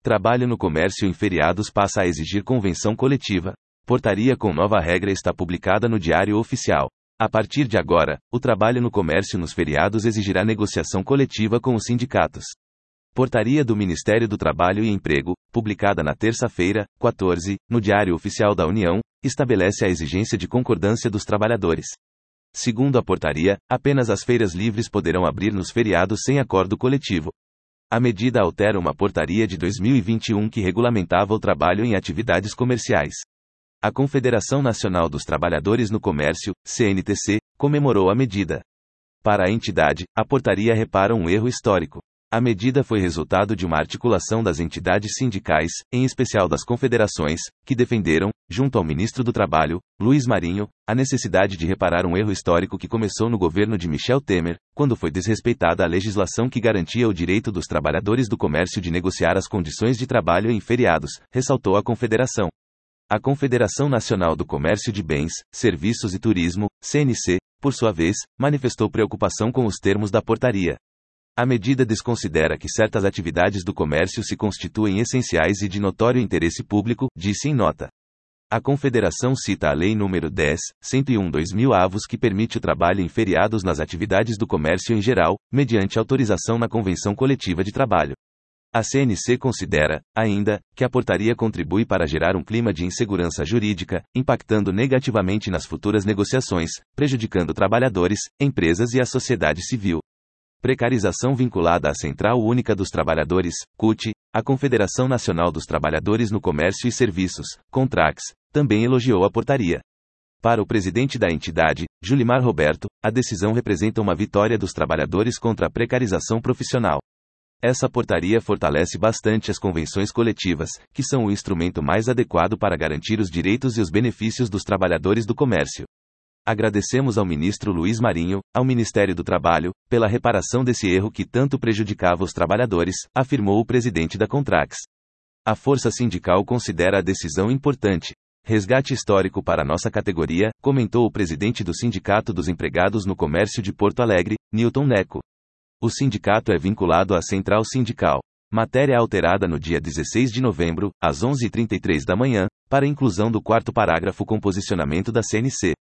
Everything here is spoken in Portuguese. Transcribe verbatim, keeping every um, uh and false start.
Trabalho no comércio em feriados passa a exigir convenção coletiva. Portaria com nova regra está publicada no Diário Oficial. A partir de agora, o trabalho no comércio nos feriados exigirá negociação coletiva com os sindicatos. Portaria do Ministério do Trabalho e Emprego, publicada na terça-feira, quatorze, no Diário Oficial da União, estabelece a exigência de concordância dos trabalhadores. Segundo a portaria, apenas as feiras livres poderão abrir nos feriados sem acordo coletivo. A medida altera uma portaria de dois mil e vinte e um que regulamentava o trabalho em atividades comerciais. A Confederação Nacional dos Trabalhadores no Comércio, C N T C, comemorou a medida. Para a entidade, a portaria repara um erro histórico. A medida foi resultado de uma articulação das entidades sindicais, em especial das confederações, que defenderam, junto ao ministro do Trabalho, Luiz Marinho, a necessidade de reparar um erro histórico que começou no governo de Michel Temer, quando foi desrespeitada a legislação que garantia o direito dos trabalhadores do comércio de negociar as condições de trabalho em feriados, ressaltou a confederação. A Confederação Nacional do Comércio de Bens, Serviços e Turismo, C N C, por sua vez, manifestou preocupação com os termos da portaria. A medida desconsidera que certas atividades do comércio se constituem essenciais e de notório interesse público, disse em nota. A Confederação cita a Lei nº dez, cento e um barra dois mil avos que permite o trabalho em feriados nas atividades do comércio em geral, mediante autorização na Convenção Coletiva de Trabalho. A C N C considera, ainda, que a portaria contribui para gerar um clima de insegurança jurídica, impactando negativamente nas futuras negociações, prejudicando trabalhadores, empresas e a sociedade civil. Precarização vinculada à Central Única dos Trabalhadores, C U T, a Confederação Nacional dos Trabalhadores no Comércio e Serviços, Contrax, também elogiou a portaria. Para o presidente da entidade, Julimar Roberto, a decisão representa uma vitória dos trabalhadores contra a precarização profissional. Essa portaria fortalece bastante as convenções coletivas, que são o instrumento mais adequado para garantir os direitos e os benefícios dos trabalhadores do comércio. Agradecemos ao ministro Luiz Marinho, ao Ministério do Trabalho, pela reparação desse erro que tanto prejudicava os trabalhadores, afirmou o presidente da Contrax. A força sindical considera a decisão importante. Resgate histórico para nossa categoria, comentou o presidente do Sindicato dos Empregados no Comércio de Porto Alegre, Newton Neco. O sindicato é vinculado à Central Sindical. Matéria alterada no dia dezesseis de novembro, às onze e trinta e três da manhã, para inclusão do quarto parágrafo com posicionamento da C N C.